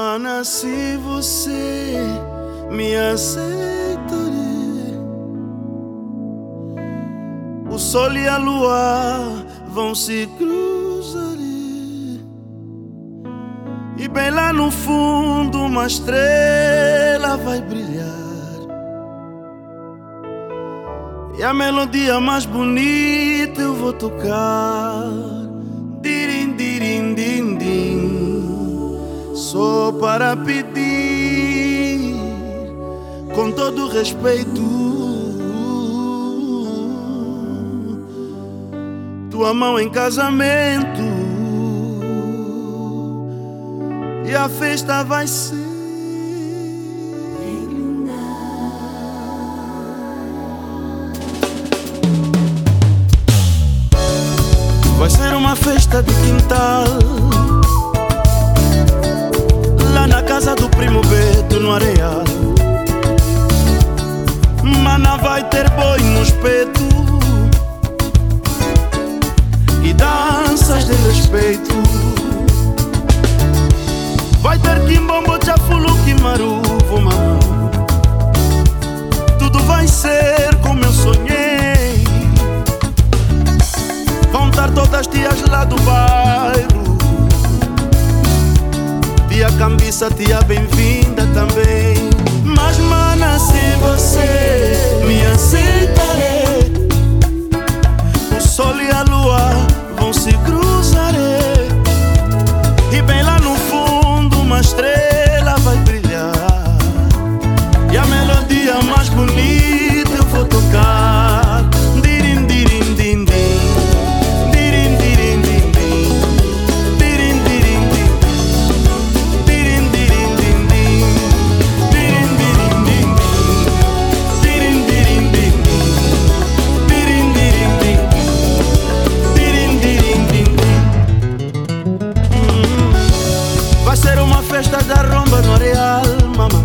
mana, se você me aceitar, o sol e a lua vão se cruzar, e bem lá no fundo uma estrela vai brilhar, e a melodia mais bonita eu vou tocar. Dirim, dirim, din, din. Só para pedir, com todo respeito, tua mão em casamento, e a festa vai ser linda. Vai ser uma festa de quintal, lá na casa do primo Beto, no Areal. Mana, vai ter boi no espeto e danças de respeito. Vai ter quimbombo, tchafulu, quimaruvo, mamão. Tudo vai ser como eu sonhei. Vão estar todas as tias lá do bairro, tia Cambiça, tia bem-vinda também. Mas mana, se você me aceitar, o sol e a lua vão se cruzar, e bem lá no fundo uma estrela vai brilhar, e a melodia mais bonita eu vou tocar. Dirim, dirim, din, din. Dirim, dirim, din, din. Dirim, dirim, din, din. Dirim, dirim, din, din. Dirim, dirim, din, din. Dirim, dirim, din, din. Dirim, dirim, din, din. Dirim, dirim, din, din. Vai ser uma festa da romba no Areal, mamãe.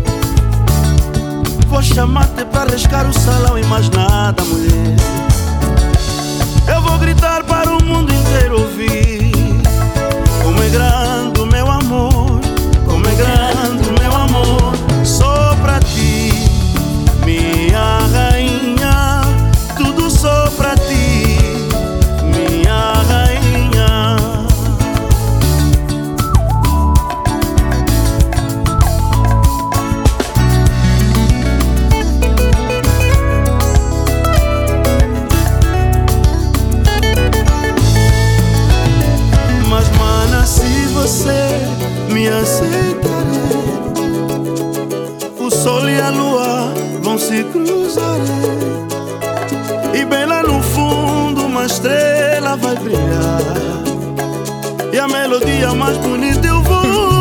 Vou chamar-te para riscar o salão e mais nada, mulher. Eu vou gritar para o mundo inteiro ouvir como é grande o meu amor, como é grande o meu amor. Só pra ti, minha rainha, tudo só pra ti, minha rainha. Mas mana, se você me aceitar, o sol e a lua vão se cruzar, e bem lá no fundo uma estrela vai brilhar, e a melodia mais bonita eu vou